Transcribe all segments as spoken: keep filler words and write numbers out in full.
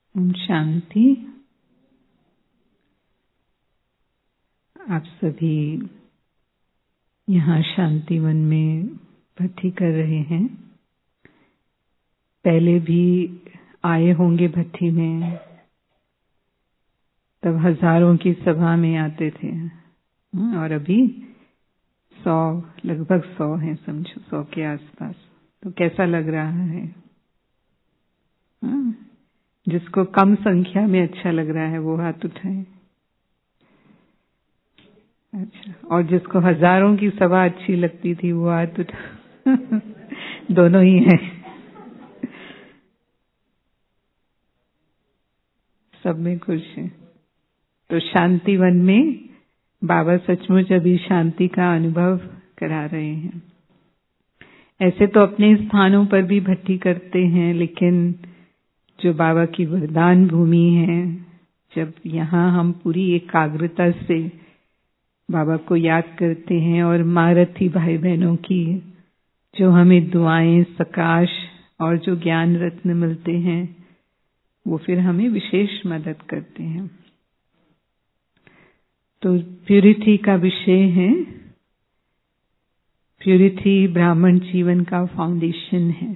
ओम शांति। आप सभी यहाँ शांतिवन में भट्टी कर रहे हैं। पहले भी आए होंगे भट्टी में, तब हजारों की सभा में आते थे और अभी सौ लगभग सौ हैं, समझो सौ के आसपास। तो कैसा लग रहा है? हाँ? जिसको कम संख्या में अच्छा लग रहा है वो हाथ उठाए। अच्छा, और जिसको हजारों की सभा अच्छी लगती थी वो हाथ उठा दोनों ही है। सब में खुश है। तो शांतिवन में बाबा सचमुच अभी शांति का अनुभव करा रहे हैं। ऐसे तो अपने स्थानों पर भी भट्टी करते हैं, लेकिन जो बाबा की वरदान भूमि है, जब यहाँ हम पूरी एकाग्रता से बाबा को याद करते हैं और महारथी भाई बहनों की जो हमें दुआएं, सकाश और जो ज्ञान रत्न मिलते हैं, वो फिर हमें विशेष मदद करते हैं। तो प्यूरिटी का विषय है। प्यूरिटी ब्राह्मण जीवन का फाउंडेशन है,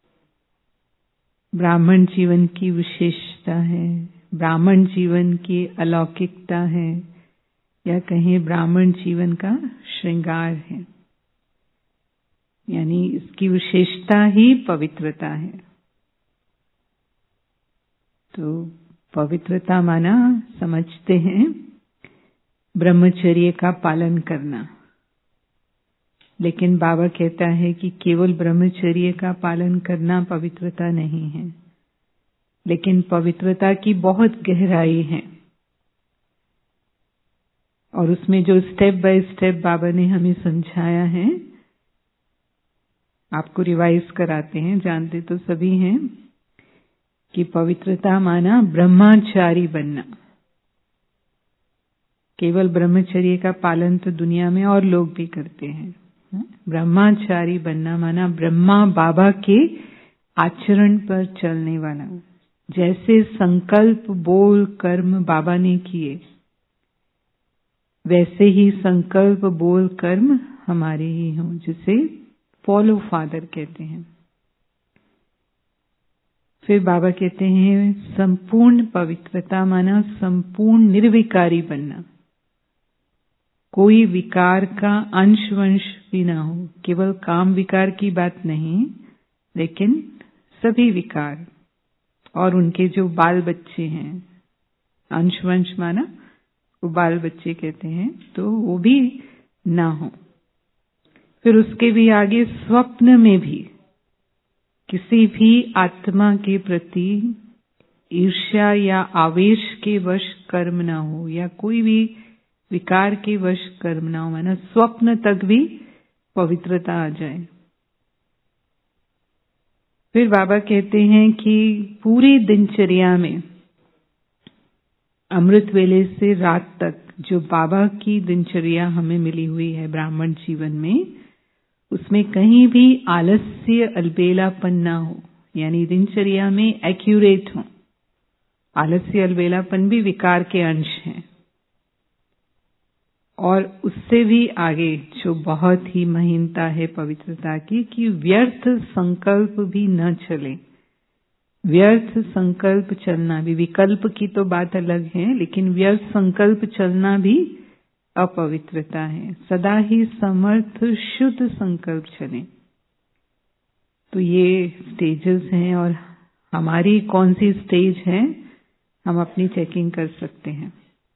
ब्राह्मण जीवन की विशेषता है, ब्राह्मण जीवन की अलौकिकता है, या कहें ब्राह्मण जीवन का श्रृंगार है। यानी इसकी विशेषता ही पवित्रता है। तो पवित्रता माना समझते हैं ब्रह्मचर्य का पालन करना, लेकिन बाबा कहता है कि केवल ब्रह्मचर्य का पालन करना पवित्रता नहीं है, लेकिन पवित्रता की बहुत गहराई है। और उसमें जो स्टेप बाय स्टेप बाबा ने हमें समझाया है, आपको रिवाइज कराते हैं, जानते तो सभी हैं कि पवित्रता माना ब्रह्मचारी बनना। केवल ब्रह्मचर्य का पालन तो दुनिया में और लोग भी करते हैं। ब्रह्मचारी बनना माना ब्रह्मा बाबा के आचरण पर चलने वाला। जैसे संकल्प बोल कर्म बाबा ने किए, वैसे ही संकल्प बोल कर्म हमारे ही हों, जिसे फॉलो फादर कहते हैं। फिर बाबा कहते हैं संपूर्ण पवित्रता माना संपूर्ण निर्विकारी बनना। कोई विकार का अंश वंश भी ना हो। केवल काम विकार की बात नहीं, लेकिन सभी विकार और उनके जो बाल बच्चे हैं, अंश वंश माना वो बाल बच्चे कहते हैं, तो वो भी ना हो। फिर उसके भी आगे स्वप्न में भी किसी भी आत्मा के प्रति ईर्ष्या या आवेश के वश कर्म ना हो, या कोई भी विकार के वश कर्म ना हो, माना स्वप्न तक भी पवित्रता आ जाए। फिर बाबा कहते हैं कि पूरी दिनचर्या में अमृत वेले से रात तक जो बाबा की दिनचर्या हमें मिली हुई है ब्राह्मण जीवन में, उसमें कहीं भी आलस्य अलबेलापन ना हो, यानी दिनचर्या में एक्यूरेट हो। आलस्य अलबेलापन भी विकार के अंश हैं। और उससे भी आगे जो बहुत ही महीनता है पवित्रता की, कि व्यर्थ संकल्प भी न चले। व्यर्थ संकल्प चलना भी, विकल्प की तो बात अलग है, लेकिन व्यर्थ संकल्प चलना भी अपवित्रता है। सदा ही समर्थ शुद्ध संकल्प चले। तो ये स्टेजेस हैं, और हमारी कौन सी स्टेज है हम अपनी चेकिंग कर सकते हैं।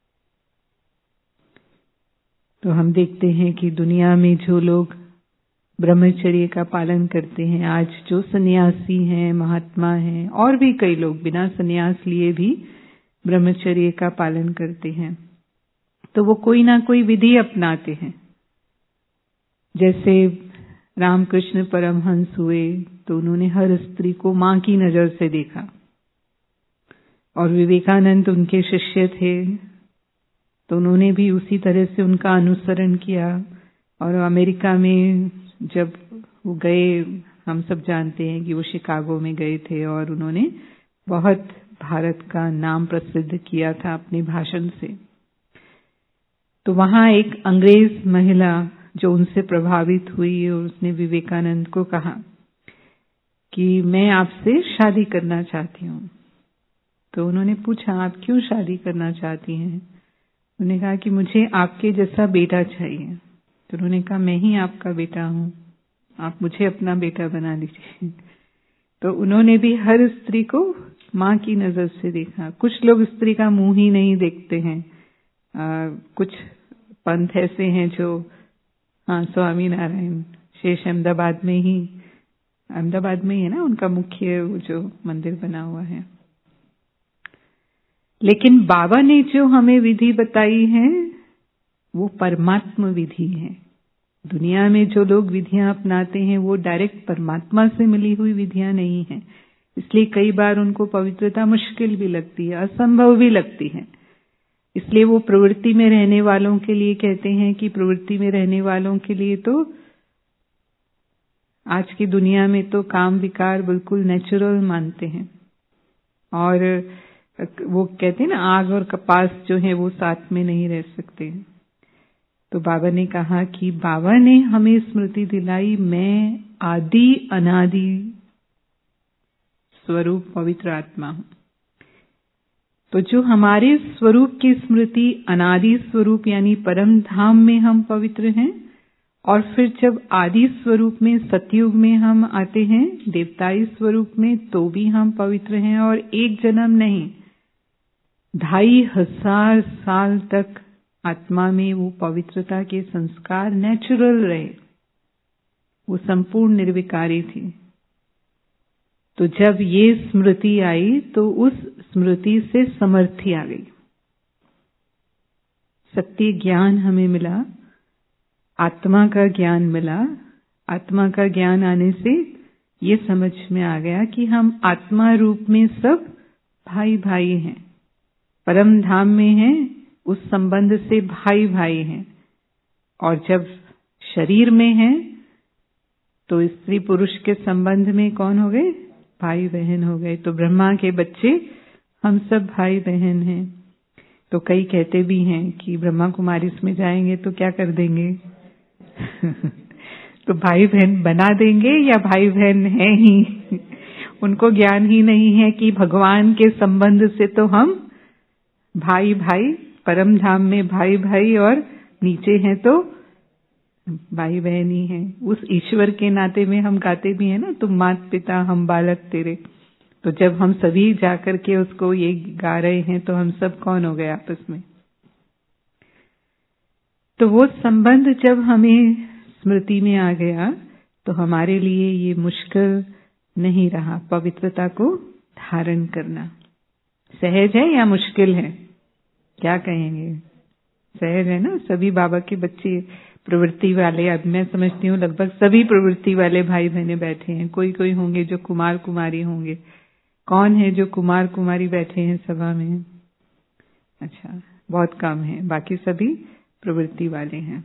तो हम देखते हैं कि दुनिया में जो लोग ब्रह्मचर्य का पालन करते हैं, आज जो सन्यासी हैं, महात्मा हैं, और भी कई लोग बिना सन्यास लिए भी ब्रह्मचर्य का पालन करते हैं, तो वो कोई ना कोई विधि अपनाते हैं। जैसे रामकृष्ण परमहंस हुए तो उन्होंने हर स्त्री को मां की नजर से देखा, और विवेकानंद उनके शिष्य थे तो उन्होंने भी उसी तरह से उनका अनुसरण किया। और अमेरिका में जब वो गए, हम सब जानते हैं कि वो शिकागो में गए थे और उन्होंने बहुत भारत का नाम प्रसिद्ध किया था अपने भाषण से। तो वहां एक अंग्रेज महिला जो उनसे प्रभावित हुई और उसने विवेकानंद को कहा कि मैं आपसे शादी करना चाहती हूँ। तो उन्होंने पूछा, आप क्यों शादी करना चाहती हैं? उन्होंने कहा कि मुझे आपके जैसा बेटा चाहिए। तो उन्होंने कहा, मैं ही आपका बेटा हूँ, आप मुझे अपना बेटा बना लीजिए। तो उन्होंने भी हर स्त्री को माँ की नजर से देखा। कुछ लोग स्त्री का मुंह ही नहीं देखते हैं। आ, कुछ पंथ ऐसे हैं जो, हाँ, स्वामी नारायण शेष अहमदाबाद में ही अहमदाबाद में ही है ना उनका मुख्य जो मंदिर बना हुआ है। लेकिन बाबा ने जो हमें विधि बताई है वो परमात्मा विधि है। दुनिया में जो लोग विधियां अपनाते हैं वो डायरेक्ट परमात्मा से मिली हुई विधियां नहीं है। इसलिए कई बार उनको पवित्रता मुश्किल भी लगती है, असंभव भी लगती है। इसलिए वो प्रवृत्ति में रहने वालों के लिए कहते हैं कि प्रवृत्ति में रहने वालों के लिए तो आज की दुनिया में तो काम विकार बिल्कुल नेचुरल मानते हैं। और वो कहते हैं ना, आग और कपास जो है वो साथ में नहीं रह सकते। तो बाबा ने कहा कि बाबा ने हमें स्मृति दिलाई, मैं आदि अनादि स्वरूप पवित्र आत्मा हूं। तो जो हमारे स्वरूप की स्मृति अनादि स्वरूप यानी परम धाम में हम पवित्र हैं, और फिर जब आदि स्वरूप में सतयुग में हम आते हैं देवताई स्वरूप में, तो भी हम पवित्र हैं। और एक जन्म नहीं, ढाई हजार साल तक आत्मा में वो पवित्रता के संस्कार नेचुरल रहे, वो संपूर्ण निर्विकारी थी। तो जब ये स्मृति आई तो उस स्मृति से समर्थी आ गई, सत्य ज्ञान हमें मिला, आत्मा का ज्ञान मिला। आत्मा का ज्ञान आने से ये समझ में आ गया कि हम आत्मा रूप में सब भाई भाई हैं, परम धाम में हैं, उस संबंध से भाई भाई हैं। और जब शरीर में हैं तो स्त्री पुरुष के संबंध में कौन हो गए? भाई बहन हो गए। तो ब्रह्मा के बच्चे हम सब भाई बहन हैं। तो कई कहते भी हैं कि ब्रह्मा कुमारी में जाएंगे तो क्या कर देंगे? तो भाई बहन बना देंगे या भाई बहन है ही? उनको ज्ञान ही नहीं है कि भगवान के संबंध से तो हम भाई भाई, परम धाम में भाई भाई, और नीचे हैं तो भाई बहन ही हैं। उस ईश्वर के नाते में हम गाते भी हैं ना, तुम मात पिता हम बालक तेरे। तो जब हम सभी जाकर के उसको ये गा रहे हैं तो हम सब कौन हो गए आपस में? तो वो संबंध जब हमें स्मृति में आ गया तो हमारे लिए ये मुश्किल नहीं रहा पवित्रता को धारण करना। सहज है या मुश्किल है? क्या कहेंगे? सहज है ना। सभी बाबा के बच्चे प्रवृत्ति वाले, अब मैं समझती हूँ लगभग सभी प्रवृत्ति वाले भाई बहने बैठे हैं। कोई कोई होंगे जो कुमार कुमारी होंगे। कौन है जो कुमार कुमारी बैठे हैं सभा में? अच्छा, बहुत कम है, बाकी सभी प्रवृत्ति वाले हैं।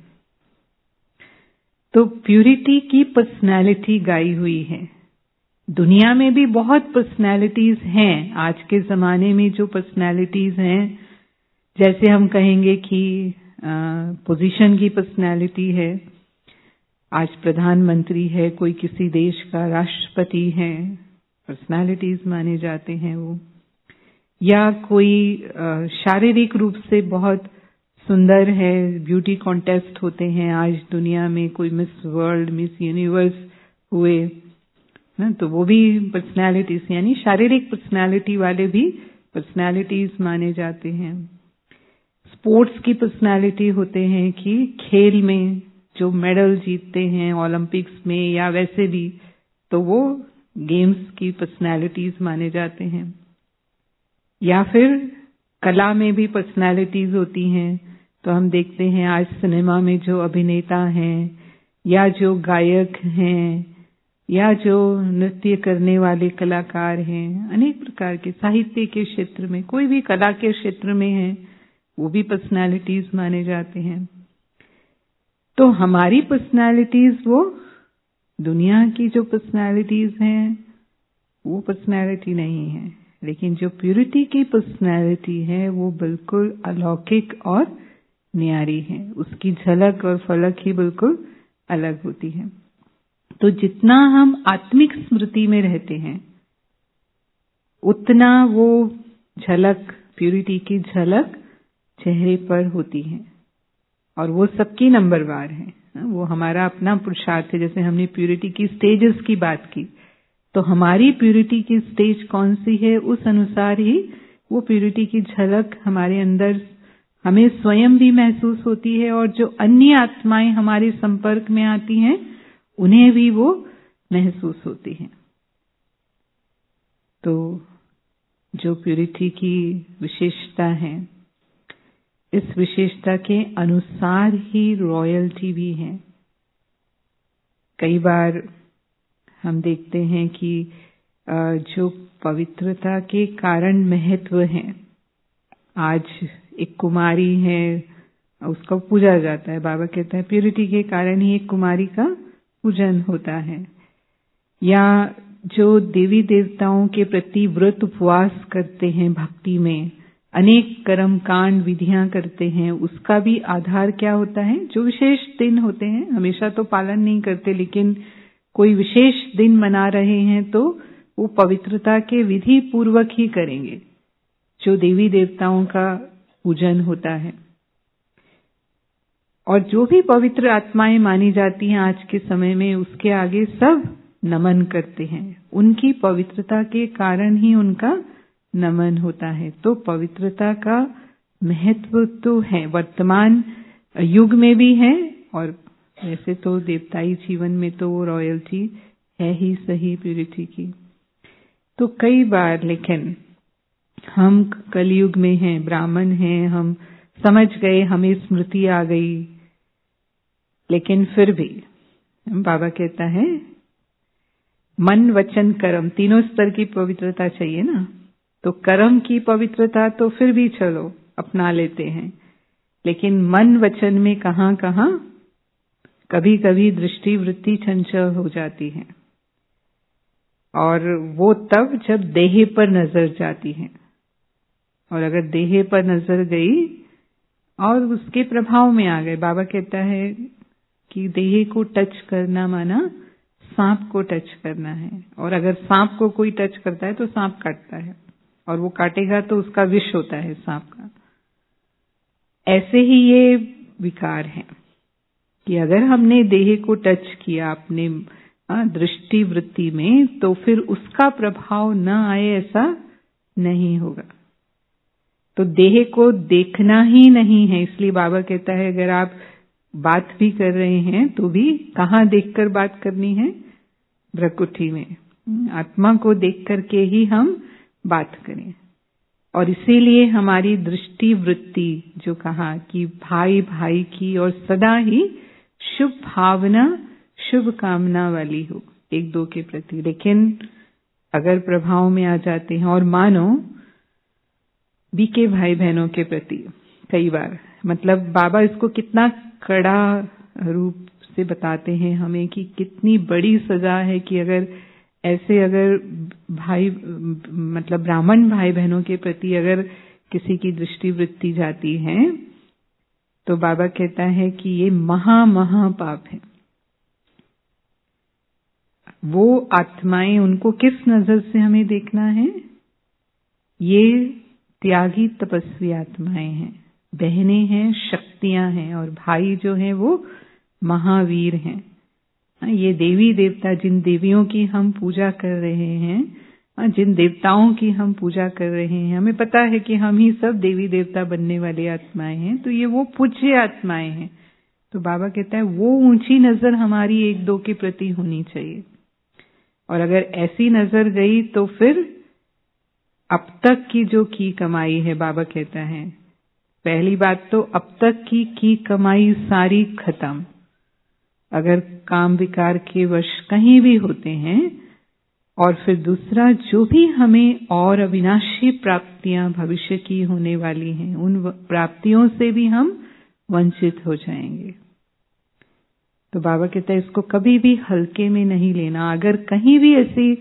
तो प्यूरिटी की पर्सनैलिटी गाई हुई है। दुनिया में भी बहुत पर्सनैलिटीज हैं। आज के जमाने में जो पर्सनैलिटीज हैं, जैसे हम कहेंगे कि पोजीशन की पर्सनैलिटी है। आज प्रधानमंत्री है, कोई किसी देश का राष्ट्रपति है, पर्सनैलिटीज माने जाते हैं वो। या कोई शारीरिक रूप से बहुत सुंदर है, ब्यूटी कॉन्टेस्ट होते हैं आज दुनिया में, कोई मिस वर्ल्ड, मिस यूनिवर्स हुए ना, तो वो भी पर्सनैलिटीज यानी शारीरिक पर्सनैलिटी वाले भी पर्सनैलिटीज माने जाते हैं। स्पोर्ट्स की पर्सनैलिटी होते हैं कि खेल में जो मेडल जीतते हैं ओलंपिक्स में या वैसे भी, तो वो गेम्स की पर्सनैलिटीज माने जाते हैं। या फिर कला में भी पर्सनैलिटीज होती हैं। तो हम देखते हैं आज सिनेमा में जो अभिनेता हैं या जो गायक हैं या जो नृत्य करने वाले कलाकार हैं, अनेक प्रकार के, साहित्य के क्षेत्र में, कोई भी कला के क्षेत्र में है, वो भी पर्सनैलिटीज माने जाते हैं। तो हमारी पर्सनैलिटीज, वो दुनिया की जो पर्सनैलिटीज हैं वो पर्सनैलिटी नहीं है। लेकिन जो प्यूरिटी की पर्सनैलिटी है वो बिल्कुल अलौकिक और न्यारी है, उसकी झलक और फलक ही बिल्कुल अलग होती है। तो जितना हम आत्मिक स्मृति में रहते हैं उतना वो झलक, प्यूरिटी की झलक चेहरे पर होती है, और वो सबकी नंबरवार है। वो हमारा अपना पुरुषार्थ है। जैसे हमने प्यूरिटी की स्टेजेस की बात की, तो हमारी प्यूरिटी की स्टेज कौन सी है, उस अनुसार ही वो प्यूरिटी की झलक हमारे अंदर हमें स्वयं भी महसूस होती है, और जो अन्य आत्माएं हमारे संपर्क में आती हैं उन्हें भी वो महसूस होती हैं। तो जो प्यूरिटी की विशेषता है, इस विशेषता के अनुसार ही रॉयल्टी भी है। कई बार हम देखते हैं कि जो पवित्रता के कारण महत्व है, आज एक कुमारी है उसका पूजा जाता है, बाबा कहता है प्यूरिटी के कारण ही एक कुमारी का पूजन होता है। या जो देवी देवताओं के प्रति व्रत उपवास करते हैं, भक्ति में अनेक कर्म कांड विधियां करते हैं, उसका भी आधार क्या होता है? जो विशेष दिन होते हैं, हमेशा तो पालन नहीं करते, लेकिन कोई विशेष दिन मना रहे हैं तो वो पवित्रता के विधि पूर्वक ही करेंगे, जो देवी देवताओं का पूजन होता है। और जो भी पवित्र आत्माएं मानी जाती हैं आज के समय में, उसके आगे सब नमन करते हैं। उनकी पवित्रता के कारण ही उनका नमन होता है। तो पवित्रता का महत्व तो है, वर्तमान युग में भी है, और वैसे तो देवताई जीवन में तो वो रॉयल्टी है ही सही प्यूरिटी की। तो कई बार लेकिन हम कलयुग में हैं, ब्राह्मण हैं, हम समझ गए, हमें स्मृति आ गई, लेकिन फिर भी बाबा कहता है मन वचन कर्म, तीनों स्तर की पवित्रता चाहिए ना। तो कर्म की पवित्रता तो फिर भी चलो अपना लेते हैं, लेकिन मन वचन में कहां कहां कभी कभी दृष्टि वृत्ति चंचल हो जाती है, और वो तब जब देह पर नजर जाती है। और अगर देह पर नजर गई और उसके प्रभाव में आ गए, बाबा कहता है कि देह को टच करना माना सांप को टच करना है, और अगर सांप को कोई टच करता है तो सांप काटता है, और वो काटेगा तो उसका विष होता है सांप का। ऐसे ही ये विकार है कि अगर हमने देह को टच किया अपने दृष्टि वृत्ति में, तो फिर उसका प्रभाव न आए ऐसा नहीं होगा। तो देह को देखना ही नहीं है। इसलिए बाबा कहता है अगर आप बात भी कर रहे हैं तो भी कहाँ देखकर बात करनी है? भ्रकुटी में, आत्मा को देख करके ही हम बात करें। और इसीलिए हमारी दृष्टि वृत्ति जो कहा कि भाई भाई की और सदा ही शुभ भावना शुभ कामना वाली हो एक दो के प्रति। लेकिन अगर प्रभाव में आ जाते हैं, और मानो बीके भाई बहनों के प्रति कई बार, मतलब बाबा इसको कितना कड़ा रूप से बताते हैं हमें कि कितनी बड़ी सजा है कि अगर ऐसे अगर भाई मतलब ब्राह्मण भाई बहनों के प्रति अगर किसी की दृष्टि वृत्ति जाती है, तो बाबा कहता है कि ये महा महा पाप है। वो आत्माएं, उनको किस नजर से हमें देखना है? ये त्यागी तपस्वी आत्माएं हैं, बहनें हैं, शक्तियां हैं, और भाई जो हैं वो महावीर हैं। ये देवी देवता, जिन देवियों की हम पूजा कर रहे हैं, जिन देवताओं की हम पूजा कर रहे हैं, हमें पता है कि हम ही सब देवी देवता बनने वाली आत्माएं हैं, तो ये वो पूज्य आत्माएं हैं। तो बाबा कहता है वो ऊंची नजर हमारी एक दो के प्रति होनी चाहिए। और अगर ऐसी नजर गई तो फिर अब तक की जो की कमाई है, बाबा कहता है पहली बात तो अब तक की की कमाई सारी खत्म। अगर काम विकार के वश कहीं भी होते हैं, और फिर दूसरा जो भी हमें और अविनाशी प्राप्तियां भविष्य की होने वाली हैं, उन प्राप्तियों से भी हम वंचित हो जाएंगे। तो बाबा कहता है इसको कभी भी हल्के में नहीं लेना। अगर कहीं भी ऐसी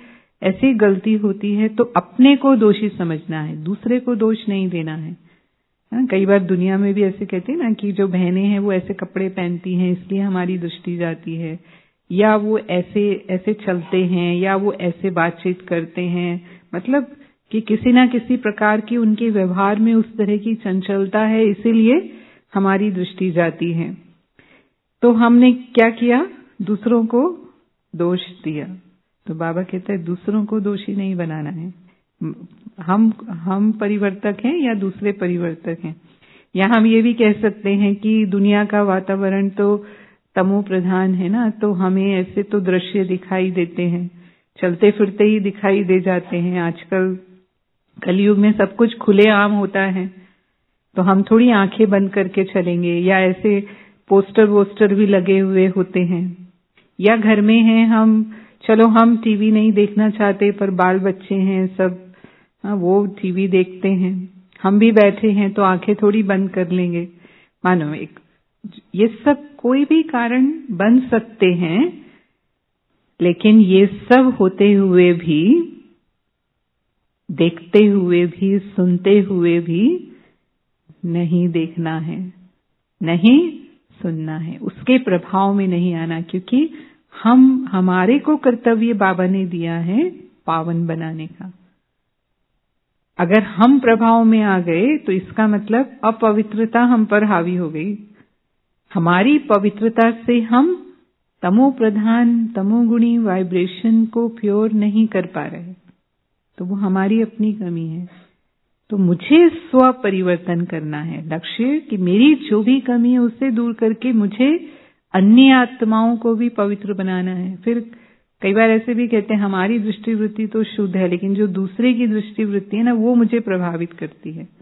ऐसी गलती होती है तो अपने को दोषी समझना है, दूसरे को दोष नहीं देना है। हाँ, कई बार दुनिया में भी ऐसे कहते हैं ना कि जो बहनें हैं वो ऐसे कपड़े पहनती हैं इसलिए हमारी दृष्टि जाती है, या वो ऐसे ऐसे चलते हैं, या वो ऐसे बातचीत करते हैं, मतलब कि किसी ना किसी प्रकार की उनके व्यवहार में उस तरह की चंचलता है, इसीलिए हमारी दृष्टि जाती है। तो हमने क्या किया, दूसरों को दोष दिया। तो बाबा कहते हैं दूसरों को दोषी नहीं बनाना है, हम हम परिवर्तक हैं या दूसरे परिवर्तक हैं। या हम ये भी कह सकते हैं कि दुनिया का वातावरण तो तमो प्रधान है ना, तो हमें ऐसे तो दृश्य दिखाई देते हैं, चलते फिरते ही दिखाई दे जाते हैं। आजकल कलयुग में सब कुछ खुलेआम होता है, तो हम थोड़ी आंखें बंद करके चलेंगे, या ऐसे पोस्टर वोस्टर भी लगे हुए होते हैं। या घर में हैं हम, चलो हम टीवी नहीं देखना चाहते पर बाल बच्चे हैं सब, हाँ, वो टीवी देखते हैं, हम भी बैठे हैं तो आंखें थोड़ी बंद कर लेंगे। मानो एक ये सब कोई भी कारण बन सकते हैं, लेकिन ये सब होते हुए भी, देखते हुए भी, सुनते हुए भी नहीं देखना है, नहीं सुनना है, उसके प्रभाव में नहीं आना, क्योंकि हम हमारे को कर्तव्य बाबा ने दिया है पावन बनाने का। अगर हम प्रभाव में आ गए तो इसका मतलब अपवित्रता हम पर हावी हो गई। हमारी पवित्रता से हम तमो प्रधान तमोगुणी वाइब्रेशन को प्योर नहीं कर पा रहे, तो वो हमारी अपनी कमी है। तो मुझे स्व परिवर्तन करना है, लक्ष्य कि मेरी जो भी कमी है उसे दूर करके मुझे अन्य आत्माओं को भी पवित्र बनाना है। फिर कई बार ऐसे भी कहते हैं हमारी दृष्टि वृत्ति तो शुद्ध है, लेकिन जो दूसरे की दृष्टि वृत्ति है ना, वो मुझे प्रभावित करती है।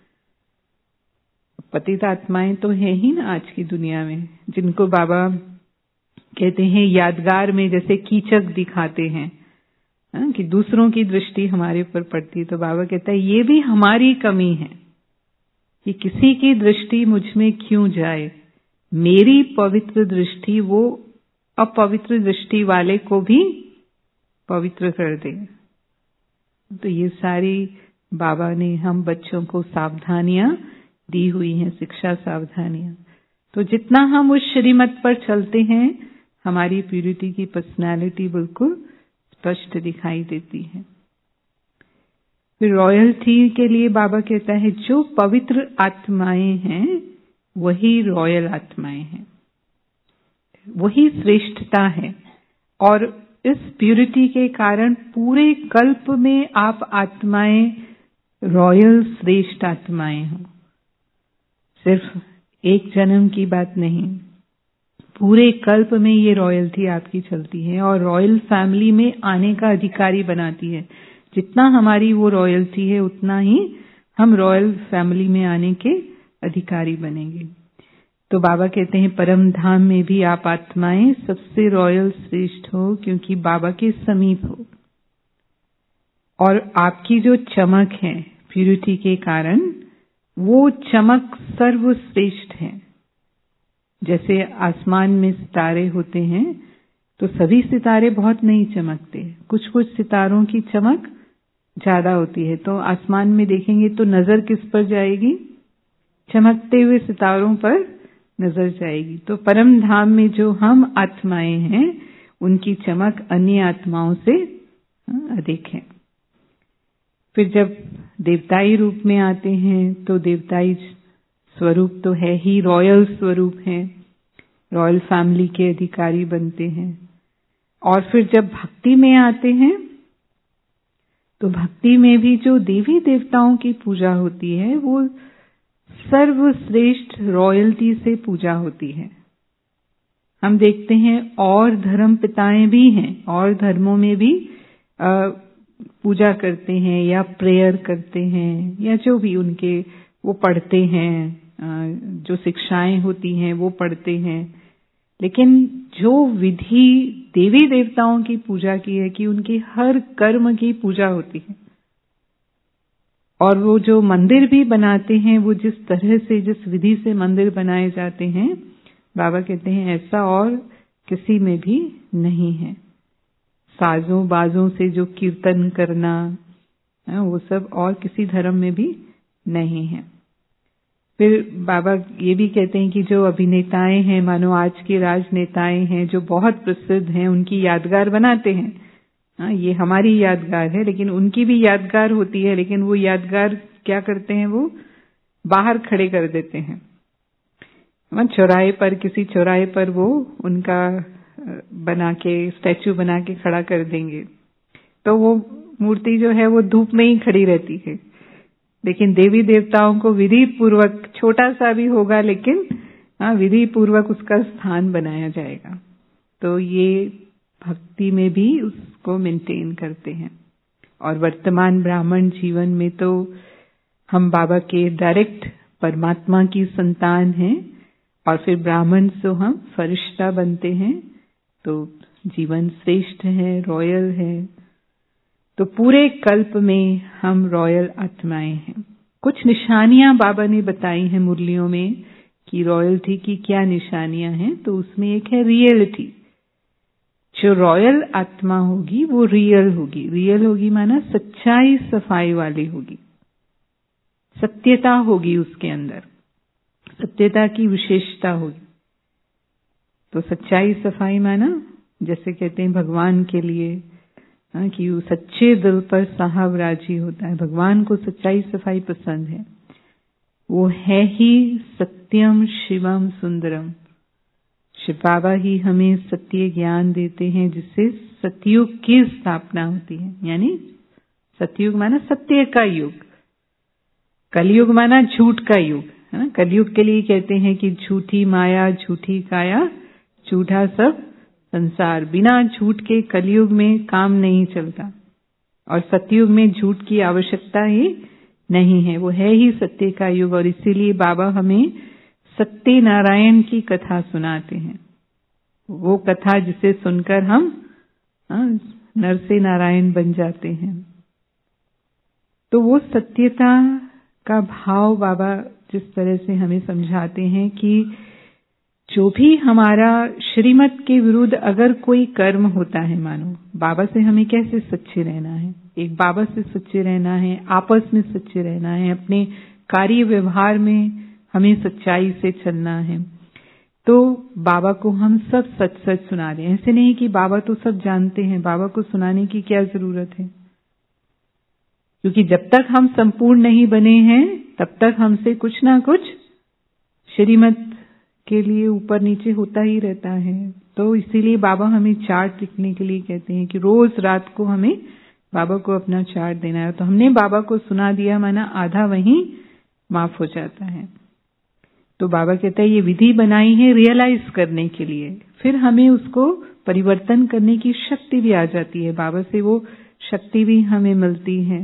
पतित आत्माएं तो है ही ना आज की दुनिया में, जिनको बाबा कहते हैं यादगार में जैसे कीचक दिखाते हैं, हाँ, कि दूसरों की दृष्टि हमारे ऊपर पड़ती। तो बाबा कहता है ये भी हमारी कमी है कि किसी की दृष्टि मुझ में क्यों जाए, मेरी पवित्र दृष्टि वो अपवित्र दृष्टि वाले को भी पवित्र कर दे। तो ये सारी बाबा ने हम बच्चों को सावधानियां दी हुई हैं, शिक्षा सावधानियां। तो जितना हम उस श्रीमत पर चलते हैं, हमारी प्यूरिटी की पर्सनालिटी बिल्कुल स्पष्ट दिखाई देती है। फिर रॉयल्टी के लिए बाबा कहता है जो पवित्र आत्माएं हैं वही रॉयल आत्माएं हैं, वही श्रेष्ठता है। और इस प्यूरिटी के कारण पूरे कल्प में आप आत्माएं रॉयल श्रेष्ठ आत्माएं हो। सिर्फ एक जन्म की बात नहीं, पूरे कल्प में ये रॉयल्टी आपकी चलती है और रॉयल फैमिली में आने का अधिकारी बनाती है। जितना हमारी वो रॉयल्टी है उतना ही हम रॉयल फैमिली में आने के अधिकारी बनेंगे। तो बाबा कहते हैं परम धाम में भी आप आत्माएं सबसे रॉयल श्रेष्ठ हो, क्योंकि बाबा के समीप हो। और आपकी जो चमक है प्यूरिटी के कारण, वो चमक सर्वश्रेष्ठ है। जैसे आसमान में सितारे होते हैं तो सभी सितारे बहुत नहीं चमकते, कुछ कुछ सितारों की चमक ज्यादा होती है। तो आसमान में देखेंगे तो नजर किस पर जाएगी, चमकते हुए सितारों पर नजर जाएगी। तो परम धाम में जो हम आत्माएं हैं उनकी चमक अन्य आत्माओं से अधिक है। फिर जब देवताई रूप में आते हैं तो देवताई स्वरूप तो है ही, रॉयल स्वरूप है, रॉयल फैमिली के अधिकारी बनते हैं। और फिर जब भक्ति में आते हैं तो भक्ति में भी जो देवी देवताओं की पूजा होती है वो सर्वश्रेष्ठ रॉयल्टी से पूजा होती है। हम देखते हैं और धर्म पिताएं भी हैं, और धर्मों में भी आ, पूजा करते हैं या प्रेयर करते हैं, या जो भी उनके वो पढ़ते हैं, जो शिक्षाएं होती हैं वो पढ़ते हैं। लेकिन जो विधि देवी देवताओं की पूजा की है कि उनके हर कर्म की पूजा होती है, और वो जो मंदिर भी बनाते हैं वो जिस तरह से, जिस विधि से मंदिर बनाए जाते हैं, बाबा कहते हैं ऐसा और किसी में भी नहीं है। साजों बाजों से जो कीर्तन करना, वो सब और किसी धर्म में भी नहीं है। फिर बाबा ये भी कहते हैं कि जो अभिनेताएं हैं, मानो आज के राजनेताएं हैं जो बहुत प्रसिद्ध हैं, उनकी यादगार बनाते हैं। हाँ, ये हमारी यादगार है, लेकिन उनकी भी यादगार होती है, लेकिन वो यादगार क्या करते हैं, वो बाहर खड़े कर देते हैं। चौराहे पर, किसी चौराहे पर वो उनका बना के, स्टैचू बना के खड़ा कर देंगे, तो वो मूर्ति जो है वो धूप में ही खड़ी रहती है। लेकिन देवी देवताओं को विधि पूर्वक, छोटा सा भी होगा लेकिन हाँ, विधि पूर्वक उसका स्थान बनाया जाएगा। तो ये भक्ति में भी उसको मेंटेन करते हैं। और वर्तमान ब्राह्मण जीवन में तो हम बाबा के डायरेक्ट परमात्मा की संतान हैं, और फिर ब्राह्मण से हम फरिश्ता बनते हैं, तो जीवन श्रेष्ठ है, रॉयल है। तो पूरे कल्प में हम रॉयल आत्माएं हैं। कुछ निशानियां बाबा ने बताई हैं मुरलियों में कि रॉयल्टी की क्या निशानियां हैं। तो उसमें एक है रियलिटी। जो रॉयल आत्मा होगी वो रियल होगी। रियल होगी माना सच्चाई सफाई वाली होगी, सत्यता होगी उसके अंदर, सत्यता की विशेषता होगी। तो सच्चाई सफाई माना जैसे कहते हैं भगवान के लिए हाँ, कि वो सच्चे दिल पर साहब राजी होता है। भगवान को सच्चाई सफाई पसंद है। वो है ही सत्यम शिवम सुंदरम। शिव बाबा ही हमें सत्य ज्ञान देते हैं, जिससे सतयुग की स्थापना होती है। यानी सतयुग माना सत्य का युग, कलयुग माना झूठ का युग है ना। कलयुग के लिए कहते हैं कि झूठी माया, झूठी काया, झूठा सब संसार। बिना झूठ के कलयुग में काम नहीं चलता, और सतयुग में झूठ की आवश्यकता ही नहीं है। वो है ही सत्य का युग, और इसीलिए बाबा हमें सत्य नारायण की कथा सुनाते हैं। वो कथा जिसे सुनकर हम नर से नारायण बन जाते हैं। तो वो सत्यता का भाव बाबा जिस तरह से हमें समझाते हैं कि जो भी हमारा श्रीमत के विरुद्ध अगर कोई कर्म होता है, मानो बाबा से हमें कैसे सच्चे रहना है, एक बाबा से सच्चे रहना है, आपस में सच्चे रहना है, अपने कार्य व्यवहार में हमें सच्चाई से चलना है। तो बाबा को हम सब सच सच सुना दें। ऐसे नहीं कि बाबा तो सब जानते हैं, बाबा को सुनाने की क्या जरूरत है। क्योंकि जब तक हम संपूर्ण नहीं बने हैं तब तक हमसे कुछ ना कुछ श्रीमत के लिए ऊपर नीचे होता ही रहता है। तो इसीलिए बाबा हमें चार्ट लिखने के लिए कहते हैं कि रोज रात को हमें बाबा को अपना चार्ट देना है। तो हमने बाबा को सुना दिया माना आधा वहीं माफ हो जाता है। तो बाबा कहता है ये विधि बनाई है रियलाइज करने के लिए, फिर हमें उसको परिवर्तन करने की शक्ति भी आ जाती है। बाबा से वो शक्ति भी हमें मिलती है।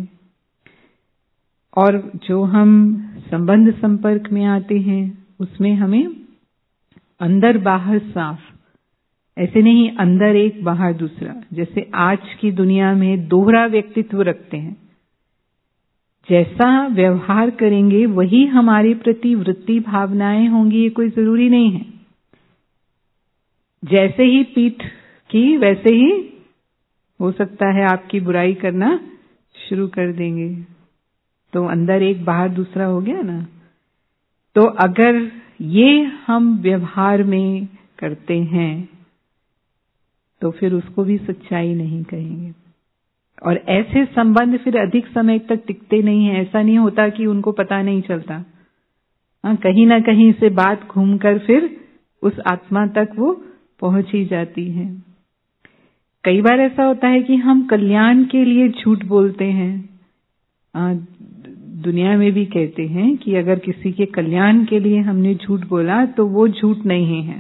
और जो हम संबंध संपर्क में आते हैं उसमें हमें अंदर बाहर साफ, ऐसे नहीं अंदर एक बाहर दूसरा। जैसे आज की दुनिया में दोहरा व्यक्तित्व रखते हैं, जैसा व्यवहार करेंगे वही हमारे प्रति वृत्ति भावनाएं होंगी, ये कोई जरूरी नहीं है। जैसे ही पीठ की वैसे ही हो सकता है आपकी बुराई करना शुरू कर देंगे। तो अंदर एक बाहर दूसरा हो गया ना। तो अगर ये हम व्यवहार में करते हैं तो फिर उसको भी सच्चाई नहीं कहेंगे। और ऐसे संबंध फिर अधिक समय तक टिकते नहीं है। ऐसा नहीं होता कि उनको पता नहीं चलता। हाँ, कहीं ना कहीं से बात घूमकर फिर उस आत्मा तक वो पहुंच ही जाती है। कई बार ऐसा होता है कि हम कल्याण के लिए झूठ बोलते हैं। आ, दुनिया में भी कहते हैं कि अगर किसी के कल्याण के लिए हमने झूठ बोला तो वो झूठ नहीं है।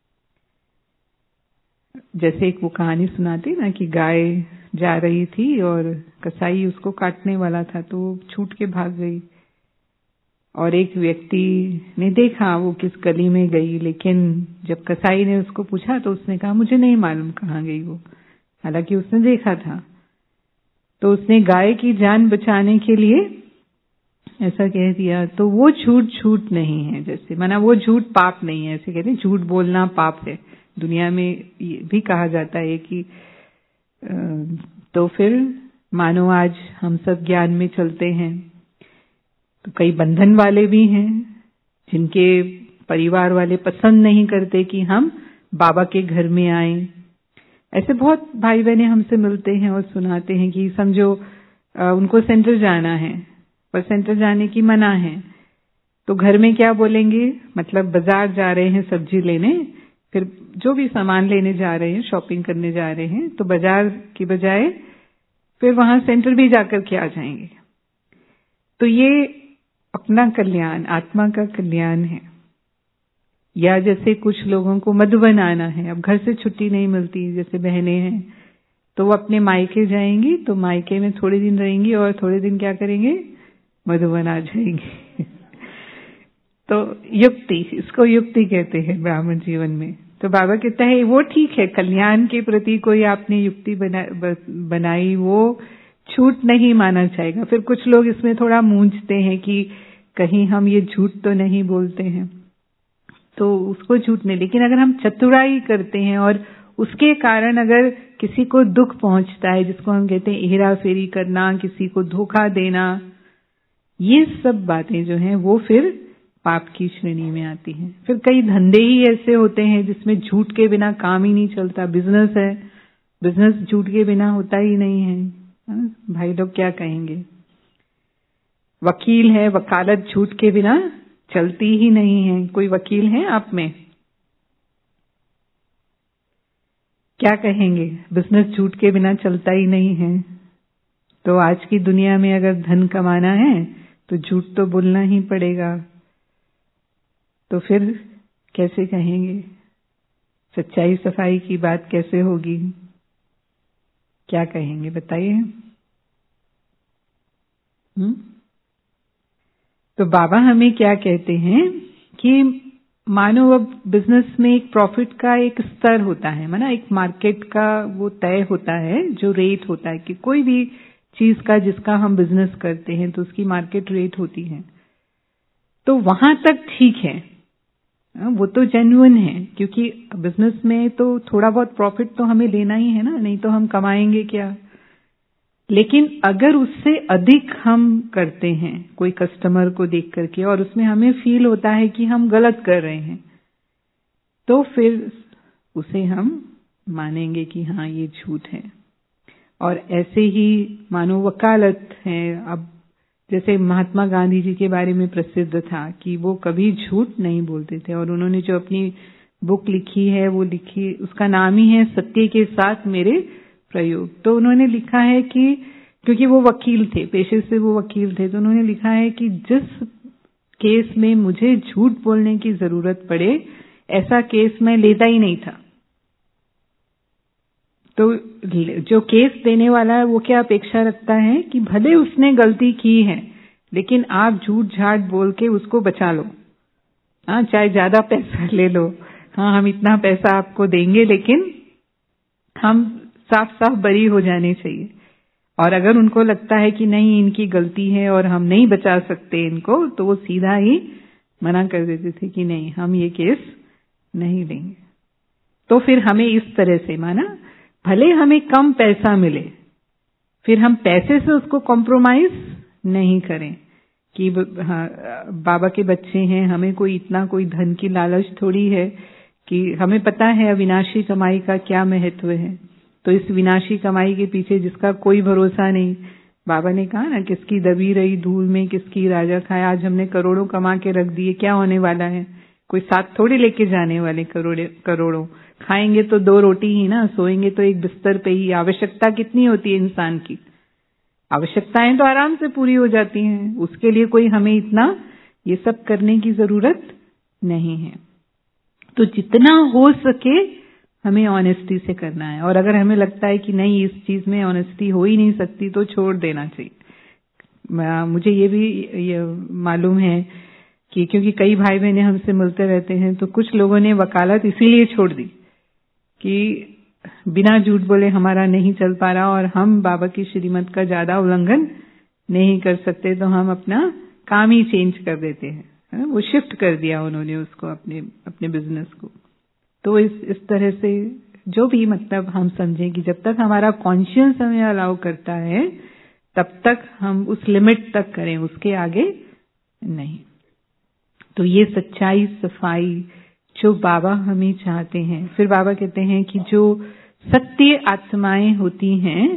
जैसे एक वो कहानी सुनाती ना कि गाय जा रही थी और कसाई उसको काटने वाला था, तो वो छूट के भाग गई। और एक व्यक्ति ने देखा वो किस गली में गई, लेकिन जब कसाई ने उसको पूछा तो उसने कहा मुझे नहीं मालूम कहाँ गई वो, हालांकि उसने देखा था। तो उसने गाय की जान बचाने के लिए ऐसा कह दिया। तो वो झूठ झूठ नहीं है, जैसे माना वो झूठ पाप नहीं है। ऐसे कहते हैं झूठ बोलना पाप है। दुनिया में ये भी कहा जाता है कि तो फिर मानो आज हम सब ज्ञान में चलते हैं तो कई बंधन वाले भी हैं जिनके परिवार वाले पसंद नहीं करते कि हम बाबा के घर में आएं। ऐसे बहुत भाई बहने हमसे मिलते हैं और सुनाते हैं कि समझो उनको सेंटर जाना है पर सेंटर जाने की मना है, तो घर में क्या बोलेंगे, मतलब बाजार जा रहे हैं सब्जी लेने, फिर जो भी सामान लेने जा रहे हैं, शॉपिंग करने जा रहे हैं, तो बाजार की बजाय फिर वहां सेंटर भी जाकर के आ जाएंगे। तो ये अपना कल्याण, आत्मा का कल्याण है। या जैसे कुछ लोगों को मधुबन आना है, अब घर से छुट्टी नहीं मिलती, जैसे बहनें हैं तो वो अपने मायके जाएंगी, तो मायके में थोड़े दिन रहेंगी और थोड़े दिन क्या करेंगे, मधुबन आ जाएंगे। तो युक्ति, इसको युक्ति कहते हैं ब्राह्मण जीवन में। तो बाबा कहता है वो ठीक है, कल्याण के प्रति कोई आपने युक्ति बना, बनाई वो झूठ नहीं माना जाएगा। फिर कुछ लोग इसमें थोड़ा मूंझते हैं कि कहीं हम ये झूठ तो नहीं बोलते हैं, तो उसको झूठ नहीं। लेकिन अगर हम चतुराई करते हैं और उसके कारण अगर किसी को दुख पहुंचता है, जिसको हम कहते हैं हेरा फेरी करना, किसी को धोखा देना, ये सब बातें जो हैं वो फिर पाप की श्रेणी में आती हैं। फिर कई धंधे ही ऐसे होते हैं जिसमें झूठ के बिना काम ही नहीं चलता। बिजनेस है, बिजनेस झूठ के बिना होता ही नहीं है। भाई लोग क्या कहेंगे। वकील है, वकालत झूठ के बिना चलती ही नहीं है। कोई वकील है आप में, क्या कहेंगे, बिजनेस झूठ के बिना चलता ही नहीं है। तो आज की दुनिया में अगर धन कमाना है तो झूठ तो बोलना ही पड़ेगा। तो फिर कैसे कहेंगे, सच्चाई सफाई की बात कैसे होगी, क्या कहेंगे बताइए। हम्म तो बाबा हमें क्या कहते हैं कि मानो अब बिजनेस में एक प्रॉफिट का एक स्तर होता है, माना एक मार्केट का वो तय होता है, जो रेट होता है कि कोई भी चीज का जिसका हम बिजनेस करते हैं तो उसकी मार्केट रेट होती है। तो वहां तक ठीक है, वो तो जेन्युइन है, क्योंकि बिजनेस में तो थोड़ा बहुत प्रॉफिट तो हमें लेना ही है ना, नहीं तो हम कमाएंगे क्या। लेकिन अगर उससे अधिक हम करते हैं कोई कस्टमर को देख करके और उसमें हमें फील होता है कि हम गलत कर रहे हैं, तो फिर उसे हम मानेंगे कि हाँ ये झूठ है। और ऐसे ही मानो वकालत है, अब जैसे महात्मा गांधी जी के बारे में प्रसिद्ध था कि वो कभी झूठ नहीं बोलते थे, और उन्होंने जो अपनी बुक लिखी है वो लिखी, उसका नाम ही है सत्य के साथ मेरे प्रयोग। तो उन्होंने लिखा है कि क्योंकि वो वकील थे, पेशे से वो वकील थे, तो उन्होंने लिखा है कि जिस केस में मुझे झूठ बोलने की जरूरत पड़े ऐसा केस मैं लेता ही नहीं था। तो जो केस देने वाला है वो क्या अपेक्षा रखता है कि भले उसने गलती की है लेकिन आप झूठ झाट बोल के उसको बचा लो, हाँ चाहे ज्यादा पैसा ले लो, हाँ हम इतना पैसा आपको देंगे लेकिन हम साफ साफ बरी हो जाने चाहिए। और अगर उनको लगता है कि नहीं इनकी गलती है और हम नहीं बचा सकते इनको, तो वो सीधा ही मना कर देते थे कि नहीं हम ये केस नहीं लेंगे। तो फिर हमें इस तरह से माना, भले हमें कम पैसा मिले, फिर हम पैसे से उसको कॉम्प्रोमाइज नहीं करें कि हाँ, बाबा के बच्चे हैं, हमें कोई इतना कोई धन की लालच थोड़ी है कि हमें पता है अविनाशी कमाई का क्या महत्व है। तो इस विनाशी कमाई के पीछे जिसका कोई भरोसा नहीं, बाबा ने कहा ना किसकी दबी रही धूल में किसकी राजा खाए। आज हमने करोड़ों कमा के रख दिए, क्या होने वाला है, कोई साथ थोड़ी लेके जाने वाले करोड़े करोड़ों। खाएंगे तो दो रोटी ही ना, सोएंगे तो एक बिस्तर पे ही। आवश्यकता कितनी होती है इंसान की, आवश्यकताएं तो आराम से पूरी हो जाती हैं, उसके लिए कोई हमें इतना ये सब करने की जरूरत नहीं है। तो जितना हो सके हमें ऑनेस्टी से करना है, और अगर हमें लगता है कि नहीं इस चीज में ऑनेस्टी हो ही नहीं सकती तो छोड़ देना चाहिए। मुझे ये भी ये मालूम है कि क्योंकि कई भाई बहने हमसे मिलते रहते हैं, तो कुछ लोगों ने वकालत इसीलिए छोड़ दी कि बिना झूठ बोले हमारा नहीं चल पा रहा और हम बाबा की श्रीमत का ज्यादा उल्लंघन नहीं कर सकते, तो हम अपना काम ही चेंज कर देते हैं। वो शिफ्ट कर दिया उन्होंने उसको, अपने अपने बिजनेस को। तो इस इस तरह से जो भी मतलब हम समझें कि जब तक हमारा कॉन्शियस हमें अलाउ करता है तब तक हम उस लिमिट तक करें, उसके आगे नहीं। तो ये सच्चाई सफाई जो बाबा हमें चाहते हैं। फिर बाबा कहते हैं कि जो सत्य आत्माएं होती हैं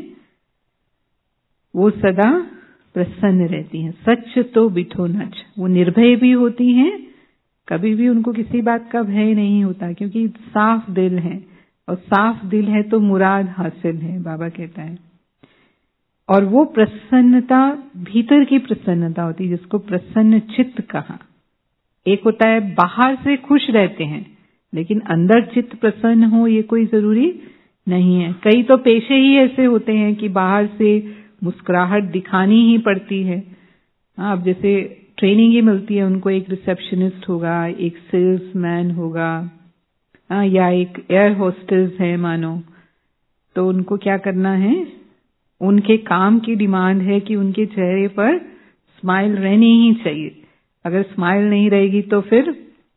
वो सदा प्रसन्न रहती हैं। सच तो बिठो नच, वो निर्भय भी होती हैं, कभी भी उनको किसी बात का भय नहीं होता क्योंकि साफ दिल है, और साफ दिल है तो मुराद हासिल है, बाबा कहता है। और वो प्रसन्नता भीतर की प्रसन्नता होती है जिसको प्रसन्न चित्त कहा। एक होता है बाहर से खुश रहते हैं लेकिन अंदर चित्त प्रसन्न हो, ये कोई जरूरी नहीं है। कई तो पेशे ही ऐसे होते हैं कि बाहर से मुस्कुराहट दिखानी ही पड़ती है। अब जैसे ट्रेनिंग ही मिलती है उनको, एक रिसेप्शनिस्ट होगा, एक सेल्समैन होगा, या एक एयर होस्टेस है मानो, तो उनको क्या करना है, उनके काम की डिमांड है कि उनके चेहरे पर स्माइल रहनी ही चाहिए। अगर स्माइल नहीं रहेगी तो फिर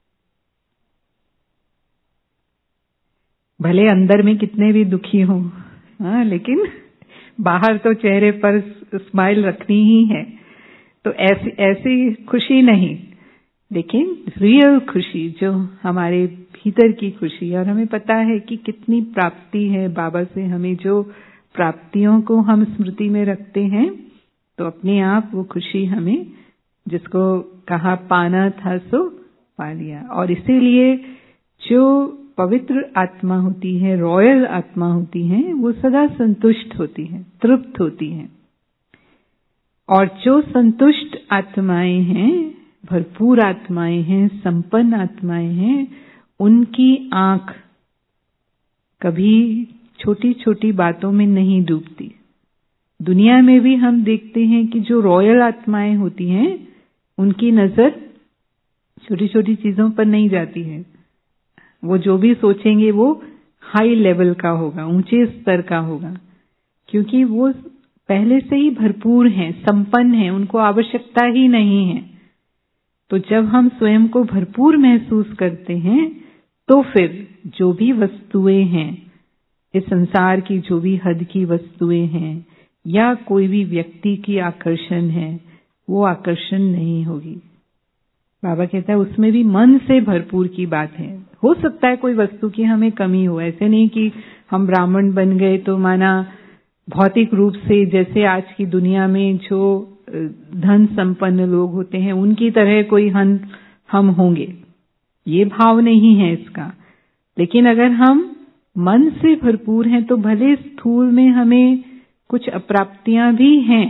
भले अंदर में कितने भी दुखी हो, हाँ, लेकिन बाहर तो चेहरे पर स्माइल रखनी ही है। तो ऐसी ऐसी खुशी नहीं, लेकिन रियल खुशी जो हमारे भीतर की खुशी। और हमें पता है कि कितनी प्राप्ति है बाबा से, हमें जो प्राप्तियों को हम स्मृति में रखते हैं तो अपने आप वो खुशी हमें, जिसको कहा पाना था सो पा लिया। और इसीलिए जो पवित्र आत्मा होती है, रॉयल आत्मा होती है, वो सदा संतुष्ट होती है, तृप्त होती है। और जो संतुष्ट आत्माएं हैं, भरपूर आत्माएं हैं, संपन्न आत्माएं हैं, उनकी आंख कभी छोटी छोटी बातों में नहीं डूबती। दुनिया में भी हम देखते हैं कि जो रॉयल आत्माएं होती हैं उनकी नजर छोटी छोटी चीजों पर नहीं जाती है। वो जो भी सोचेंगे वो हाई लेवल का होगा, ऊंचे स्तर का होगा, क्योंकि वो पहले से ही भरपूर हैं, संपन्न हैं, उनको आवश्यकता ही नहीं है। तो जब हम स्वयं को भरपूर महसूस करते हैं तो फिर जो भी वस्तुएं हैं, इस संसार की जो भी हद की वस्तुएं हैं या कोई भी व्यक्ति की आकर्षण है, वो आकर्षण नहीं होगी। बाबा कहता है उसमें भी मन से भरपूर की बात है। हो सकता है कोई वस्तु की हमें कमी हो, ऐसे नहीं कि हम ब्राह्मण बन गए तो माना भौतिक रूप से जैसे आज की दुनिया में जो धन संपन्न लोग होते हैं उनकी तरह कोई हम हम होंगे, ये भाव नहीं है इसका। लेकिन अगर हम मन से भरपूर हैं तो भले स्थूल में हमें कुछ अप्राप्तियां भी हैं,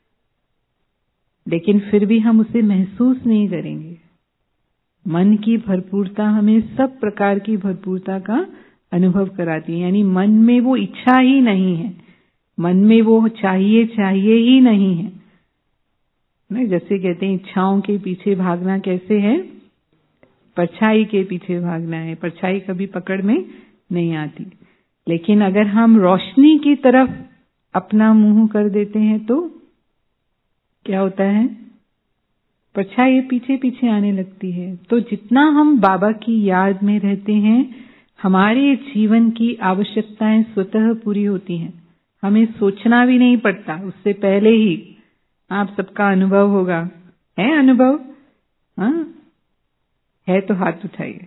लेकिन फिर भी हम उसे महसूस नहीं करेंगे। मन की भरपूरता हमें सब प्रकार की भरपूरता का अनुभव कराती है। यानी मन में वो इच्छा ही नहीं है, मन में वो चाहिए चाहिए ही नहीं है। नहीं, जैसे कहते हैं इच्छाओं के पीछे भागना कैसे है, परछाई के पीछे भागना है। परछाई कभी पकड़ में नहीं आती, लेकिन अगर हम रोशनी की तरफ अपना मुंह कर देते हैं तो क्या होता है, परछाई पीछे पीछे आने लगती है। तो जितना हम बाबा की याद में रहते हैं, हमारे जीवन की आवश्यकताएं स्वतः पूरी होती हैं। हमें सोचना भी नहीं पड़ता, उससे पहले ही आप सबका अनुभव होगा। है अनुभव? हाँ है तो हाथ उठाइए।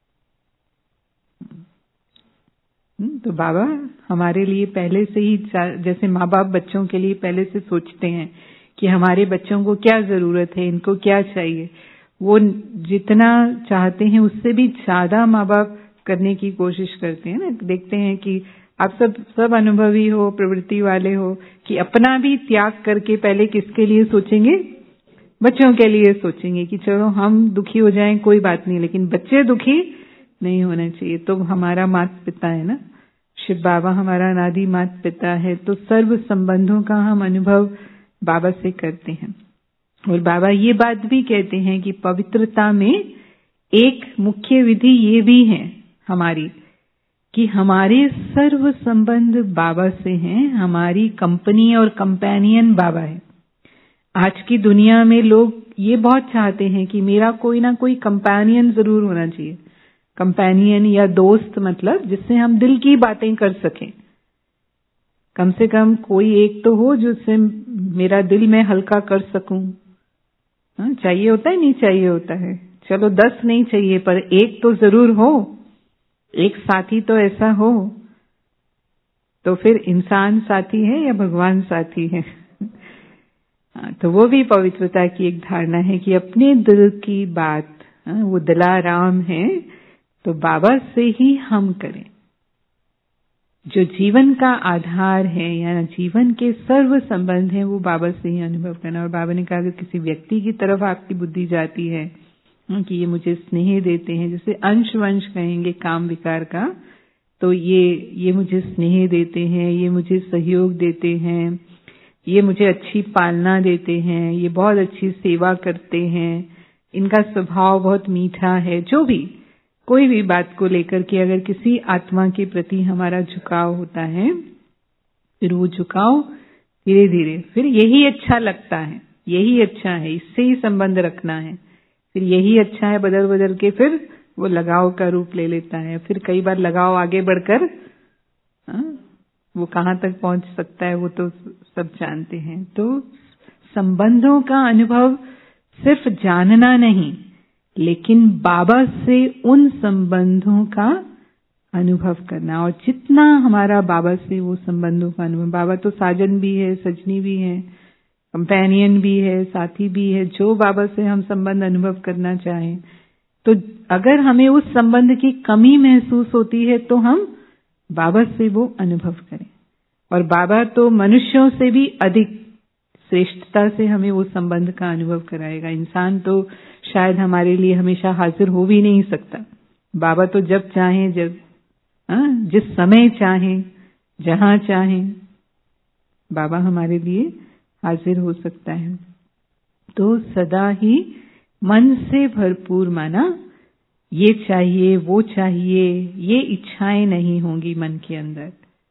तो बाबा हमारे लिए पहले से ही, जैसे माँ बाप बच्चों के लिए पहले से सोचते हैं कि हमारे बच्चों को क्या जरूरत है, इनको क्या चाहिए, वो जितना चाहते हैं उससे भी ज्यादा माँ बाप करने की कोशिश करते हैं ना। देखते हैं कि आप सब सब अनुभवी हो, प्रवृत्ति वाले हो, कि अपना भी त्याग करके पहले किसके लिए सोचेंगे, बच्चों के लिए सोचेंगे कि चलो हम दुखी हो जाएं कोई बात नहीं, लेकिन बच्चे दुखी नहीं होना चाहिए। तो हमारा माता पिता है ना, शिव बाबा हमारा अनादि माता पिता है, तो सर्व संबंधों का हम अनुभव बाबा से करते हैं। और बाबा ये बात भी कहते हैं कि पवित्रता में एक मुख्य विधि ये भी है हमारी, कि हमारे सर्व संबंध बाबा से हैं, हमारी कंपनी और कंपेनियन बाबा है। आज की दुनिया में लोग ये बहुत चाहते हैं कि मेरा कोई ना कोई कंपेनियन जरूर होना चाहिए। कंपेनियन या दोस्त मतलब जिससे हम दिल की बातें कर सकें। कम से कम कोई एक तो हो जिससे मेरा दिल मैं हल्का कर सकूं। हाँ, चाहिए होता है नहीं चाहिए होता है, चलो दस नहीं चाहिए पर एक तो जरूर हो, एक साथी तो ऐसा हो। तो फिर इंसान साथी है या भगवान साथी है? हाँ, तो वो भी पवित्रता की एक धारणा है कि अपने दिल की बात, हाँ, वो दिलाराम है तो बाबा से ही हम करें। जो जीवन का आधार है या जीवन के सर्व संबंध है वो बाबा से ही अनुभव करना। और बाबा ने कहा कि किसी व्यक्ति की तरफ आपकी बुद्धि जाती है कि ये मुझे स्नेह देते हैं, जैसे अंश वंश कहेंगे काम विकार का, तो ये ये मुझे स्नेह देते हैं, ये मुझे सहयोग देते हैं, ये मुझे अच्छी पालना देते हैं, ये बहुत अच्छी सेवा करते हैं, इनका स्वभाव बहुत मीठा है। जो भी कोई भी बात को लेकर के अगर किसी आत्मा के प्रति हमारा झुकाव होता है, फिर वो झुकाव धीरे धीरे फिर यही अच्छा लगता है, यही अच्छा है, इससे ही संबंध रखना है, फिर यही अच्छा है बदल बदल के फिर वो लगाव का रूप ले लेता है। फिर कई बार लगाव आगे बढ़कर हाँ, वो कहाँ तक पहुंच सकता है वो तो सब जानते हैं। तो संबंधों का अनुभव सिर्फ जानना नहीं, लेकिन बाबा से उन संबंधों का अनुभव करना। और जितना हमारा बाबा से वो संबंधों का अनुभव, बाबा तो साजन भी है, सजनी भी है, कंपेनियन भी है, साथी भी है, जो बाबा से हम संबंध अनुभव करना चाहें। तो अगर हमें उस संबंध की कमी महसूस होती है तो हम बाबा से वो अनुभव करें। और बाबा तो मनुष्यों से भी अधिक श्रेष्ठता से हमें वो संबंध का अनुभव कराएगा। इंसान तो शायद हमारे लिए हमेशा हाजिर हो भी नहीं सकता। बाबा तो जब चाहें, जब हाँ, जिस समय चाहें, जहां चाहें, बाबा हमारे लिए हाजिर हो सकता है। तो सदा ही मन से भरपूर माना, ये चाहिए वो चाहिए, ये इच्छाएं नहीं होंगी मन के अंदर।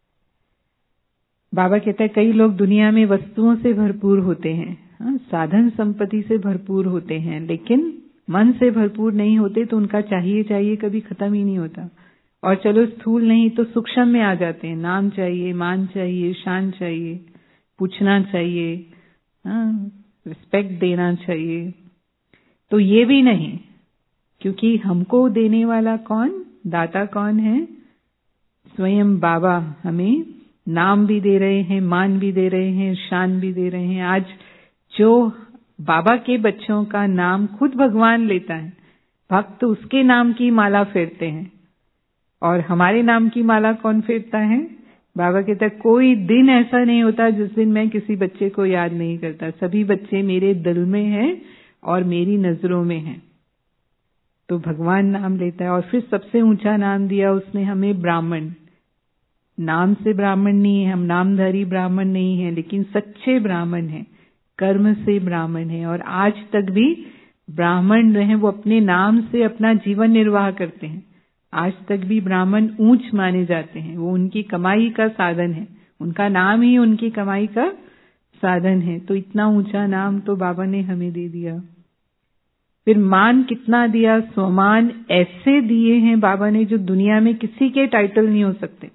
बाबा कहता है कई लोग दुनिया में वस्तुओं से भरपूर होते हैं, हाँ, साधन संपत्ति से भरपूर होते हैं, लेकिन मन से भरपूर नहीं होते तो उनका चाहिए चाहिए कभी खत्म ही नहीं होता। और चलो स्थूल नहीं तो सूक्ष्म में आ जाते हैं, नाम चाहिए, मान चाहिए, शान चाहिए, पूछना चाहिए, हाँ, रिस्पेक्ट देना चाहिए। तो ये भी नहीं, क्योंकि हमको देने वाला कौन, दाता कौन है? स्वयं बाबा हमें नाम भी दे रहे हैं, मान भी दे रहे हैं, शान भी दे रहे हैं। आज जो बाबा के बच्चों का नाम खुद भगवान लेता है, भक्त उसके नाम की माला फेरते हैं। और हमारे नाम की माला कौन फेरता है? बाबा कहता है कोई दिन ऐसा नहीं होता जिस दिन मैं किसी बच्चे को याद नहीं करता। सभी बच्चे मेरे दिल में हैं और मेरी नजरों में हैं। तो भगवान नाम लेता है। और फिर सबसे ऊंचा नाम दिया उसने हमें, ब्राह्मण। नाम से ब्राह्मण नहीं है, हम नामधारी ब्राह्मण नहीं है, लेकिन सच्चे ब्राह्मण हैं, कर्म से ब्राह्मण हैं। और आज तक भी ब्राह्मण जो हैं वो अपने नाम से अपना जीवन निर्वाह करते हैं। आज तक भी ब्राह्मण ऊंच माने जाते हैं, वो उनकी कमाई का साधन है, उनका नाम ही उनकी कमाई का साधन है। तो इतना ऊंचा नाम तो बाबा ने हमें दे दिया। फिर मान कितना दिया, स्वमान ऐसे दिए हैं बाबा ने जो दुनिया में किसी के टाइटल नहीं हो सकते।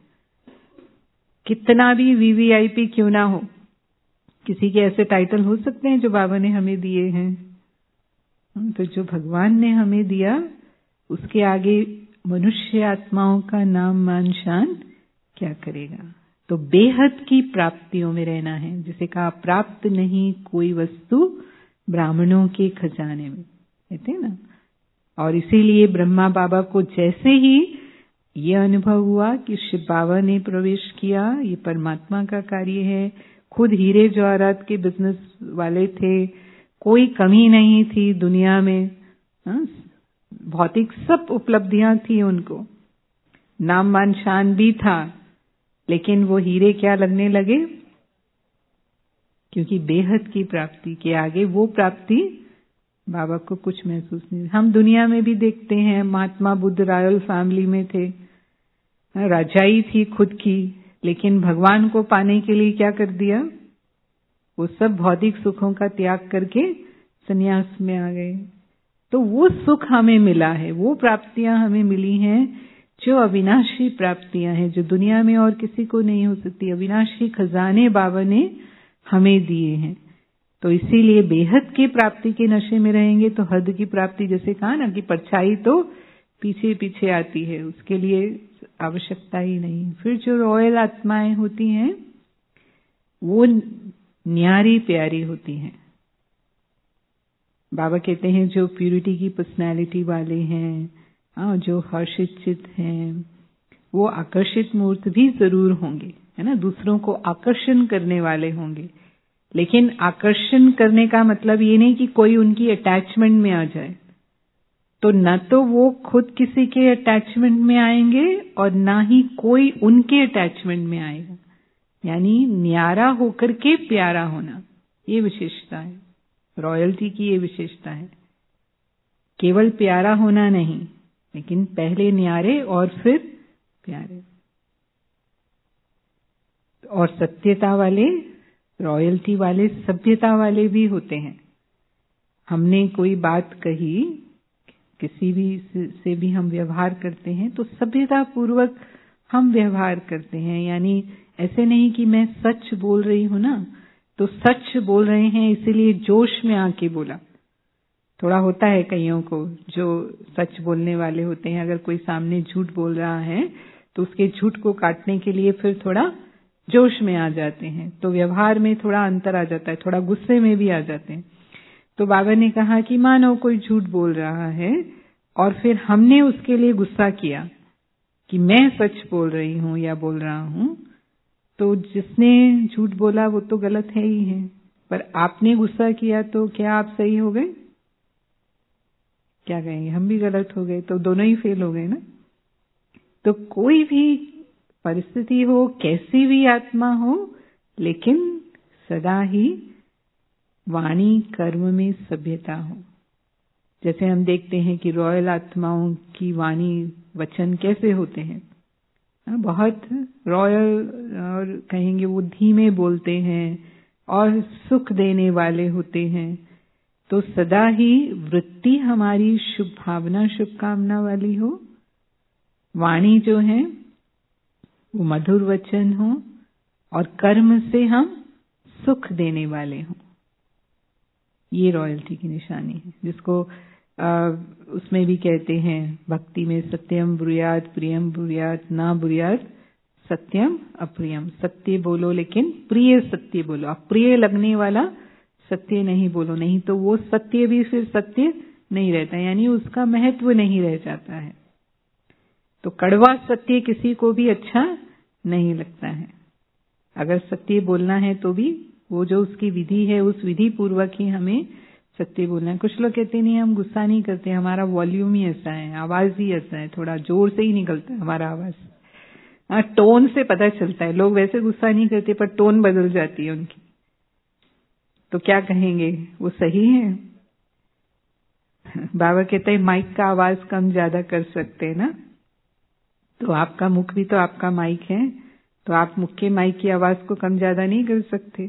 कितना भी वीवीआईपी क्यों ना हो, किसी के ऐसे टाइटल हो सकते हैं जो बाबा ने हमें दिए हैं? तो जो भगवान ने हमें दिया उसके आगे मनुष्य आत्माओं का नाम मान शान क्या करेगा? तो बेहद की प्राप्तियों में रहना है। जिसे कहा प्राप्त नहीं कोई वस्तु ब्राह्मणों के खजाने में, कहते हैं ना। और इसीलिए ब्रह्मा बाबा को जैसे ही ये अनुभव हुआ कि शिव बाबा ने प्रवेश किया, ये परमात्मा का कार्य है, खुद हीरे जवाहरात के बिजनेस वाले थे, कोई कमी नहीं थी दुनिया में, हाँ, भौतिक सब उपलब्धियां थी उनको, नाम मान शान भी था, लेकिन वो हीरे क्या लगने लगे? क्योंकि बेहद की प्राप्ति के आगे वो प्राप्ति बाबा को कुछ महसूस नहीं। हम दुनिया में भी देखते हैं, महात्मा बुद्ध रॉयल फैमिली में थे, राजाई थी खुद की, लेकिन भगवान को पाने के लिए क्या कर दिया? वो सब भौतिक सुखों का त्याग करके सन्यास में आ गए। तो वो सुख हमें मिला है, वो प्राप्तियां हमें मिली हैं जो अविनाशी प्राप्तियां हैं, जो दुनिया में और किसी को नहीं हो सकती। अविनाशी खजाने बाबा ने हमें दिए हैं। तो इसीलिए बेहद की प्राप्ति के नशे में रहेंगे तो हद की प्राप्ति, जैसे कहा ना कि परछाई तो पीछे पीछे आती है, उसके लिए आवश्यकता ही नहीं। फिर जो रॉयल आत्माएं होती हैं वो न्यारी प्यारी होती हैं। बाबा कहते हैं जो प्यूरिटी की पर्सनैलिटी वाले हैं, हाँ, जो हर्षित चित्त हैं, वो आकर्षित मूर्त भी जरूर होंगे, है ना, दूसरों को आकर्षण करने वाले होंगे। लेकिन आकर्षण करने का मतलब ये नहीं कि कोई उनकी अटैचमेंट में आ जाए। तो न तो वो खुद किसी के अटैचमेंट में आएंगे और ना ही कोई उनके अटैचमेंट में आएगा। यानी न्यारा होकर के प्यारा होना, ये विशेषता है रॉयल्टी की, ये विशेषता है। केवल प्यारा होना नहीं, लेकिन पहले न्यारे और फिर प्यारे। और सत्यता वाले, रॉयल्टी वाले सभ्यता वाले भी होते हैं। हमने कोई बात कही, किसी भी से भी हम व्यवहार करते हैं तो सभ्यता पूर्वक हम व्यवहार करते हैं। यानी ऐसे नहीं कि मैं सच बोल रही हूं ना, तो सच बोल रहे हैं इसीलिए जोश में आके बोला। थोड़ा होता है कईयों को जो सच बोलने वाले होते हैं, अगर कोई सामने झूठ बोल रहा है तो उसके झूठ को काटने के लिए फिर थोड़ा जोश में आ जाते हैं, तो व्यवहार में थोड़ा अंतर आ जाता है, थोड़ा गुस्से में भी आ जाते हैं। तो बाबा ने कहा कि मानो कोई झूठ बोल रहा है और फिर हमने उसके लिए गुस्सा किया कि मैं सच बोल रही हूं या बोल रहा हूं, तो जिसने झूठ बोला वो तो गलत है ही है, पर आपने गुस्सा किया तो क्या आप सही हो गए? क्या कहेंगे? हम भी गलत हो गए, तो दोनों ही फेल हो गए ना। तो कोई भी परिस्थिति हो, कैसी भी आत्मा हो, लेकिन सदा ही वाणी कर्म में सभ्यता हो। जैसे हम देखते हैं कि रॉयल आत्माओं की वाणी वचन कैसे होते हैं, बहुत रॉयल, और कहेंगे वो धीमे बोलते हैं और सुख देने वाले होते हैं। तो सदा ही वृत्ति हमारी शुभ भावना, शुभकामना वाली हो, वाणी जो है वो मधुर वचन हो, और कर्म से हम सुख देने वाले हों। ये रॉयल्टी की निशानी है, जिसको आ, उसमें भी कहते हैं भक्ति में, सत्यम ब्रूयात प्रियम ब्रूयात ना ब्रूयात सत्यम अप्रियम। सत्य बोलो लेकिन प्रिय सत्य बोलो, अप्रिय लगने वाला सत्य नहीं बोलो, नहीं तो वो सत्य भी फिर सत्य नहीं रहता, यानी उसका महत्व नहीं रह जाता है। तो कड़वा सत्य किसी को भी अच्छा नहीं लगता है। अगर सत्य बोलना है तो भी वो जो उसकी विधि है, उस विधि पूर्वक ही हमें सत्य बोलना है। कुछ लोग कहते नहीं हम गुस्सा नहीं करते, हमारा वॉल्यूम ही ऐसा है, आवाज ही ऐसा है, थोड़ा जोर से ही निकलता है हमारा आवाज, हाँ, टोन से पता चलता है। लोग वैसे गुस्सा नहीं करते पर टोन बदल जाती है उनकी, तो क्या कहेंगे, वो सही है? बाबा कहते हैं माइक का आवाज कम ज्यादा कर सकते हैं ना, तो आपका मुख भी तो आपका माइक है, तो आप मुख के माइक की आवाज को कम ज्यादा नहीं कर सकते।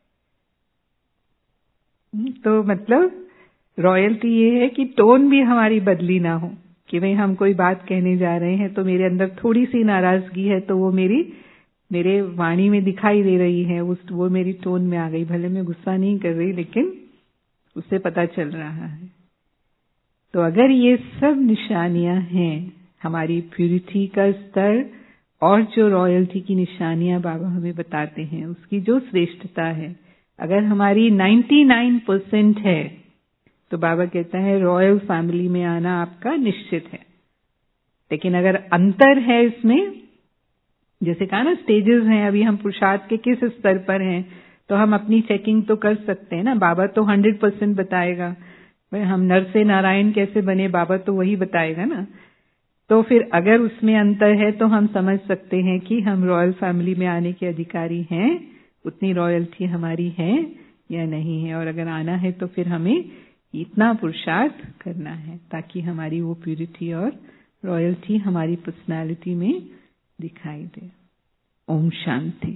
तो मतलब रॉयल्टी ये है कि टोन भी हमारी बदली ना हो, कि भाई हम कोई बात कहने जा रहे हैं तो मेरे अंदर थोड़ी सी नाराजगी है तो वो मेरी मेरे वाणी में दिखाई दे रही है, उस वो मेरी टोन में आ गई। भले मैं गुस्सा नहीं कर रही लेकिन उससे पता चल रहा है। तो अगर ये सब निशानियां हैं, हमारी प्यूरिटी का स्तर और जो रॉयल्टी की निशानियां बाबा हमें बताते हैं, उसकी जो श्रेष्ठता है, अगर हमारी निन्यानवे परसेंट है तो बाबा कहता है रॉयल फैमिली में आना आपका निश्चित है। लेकिन अगर अंतर है इसमें, जैसे कहा ना स्टेजेस हैं, अभी हम पुरुषार्थ के किस स्तर पर हैं, तो हम अपनी चेकिंग तो कर सकते हैं ना। बाबा तो हंड्रेड परसेंट बताएगा, भाई हम नर से नारायण कैसे बने, बाबा तो वही बताएगा ना। तो फिर अगर उसमें अंतर है तो हम समझ सकते हैं कि हम रॉयल फैमिली में आने के अधिकारी हैं, उतनी रॉयल्टी हमारी है या नहीं है। और अगर आना है तो फिर हमें इतना पुरुषार्थ करना है ताकि हमारी वो प्यूरिटी और रॉयल्टी हमारी पर्सनालिटी में दिखाई दे। ओम शांति।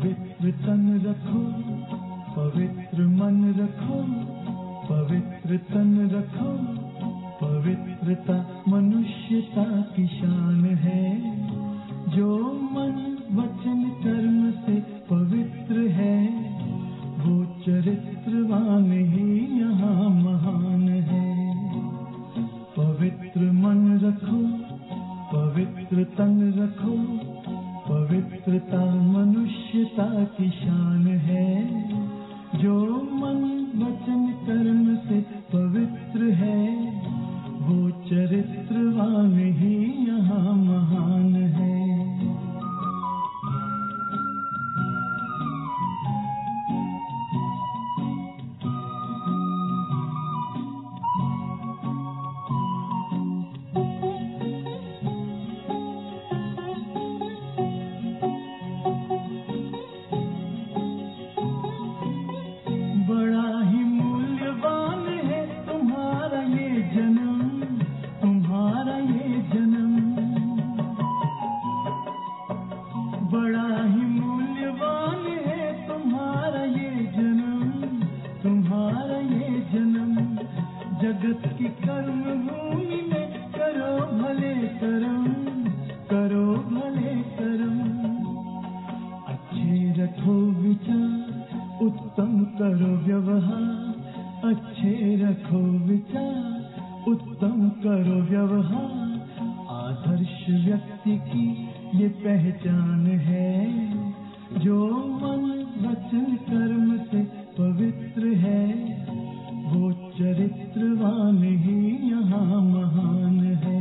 पवित्र तन रखो, पवित्र मन रखो, पवित्र तन रखो, पवित्रता मनुष्यता की शान है। जो मन वचन कर्म से पवित्र है, वो चरित्रवान ही यहाँ महान है। पवित्र मन रखो, पवित्र तन रखो, पवित्रता मनुष्यता की शान है। जो मन वचन कर्म से पवित्र है, वो चरित्रवान ही यहाँ महान है। बड़ा ही मूल्यवान है तुम्हारा ये जन्म, तुम्हारा ये जन्म। बड़ा ही मूल्यवान है तुम्हारा ये जन्म, तुम्हारा ये जन्म। जगत की कर्म भूमि में करो भले कर्म, करो भले कर्म। अच्छे रखो विचार, उत्तम करो व्यवहार। अच्छे रखो विचार, उत्तम करो व्यवहार। आदर्श व्यक्ति की ये पहचान है। जो मन वचन कर्म से पवित्र है, वो चरित्रवान ही यहाँ महान है।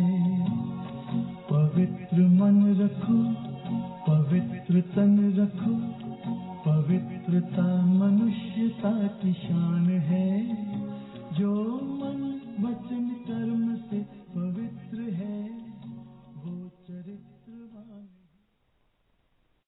पवित्र मन रखो, पवित्र तन रखो, पवित्रता मनुष्यता की शान है।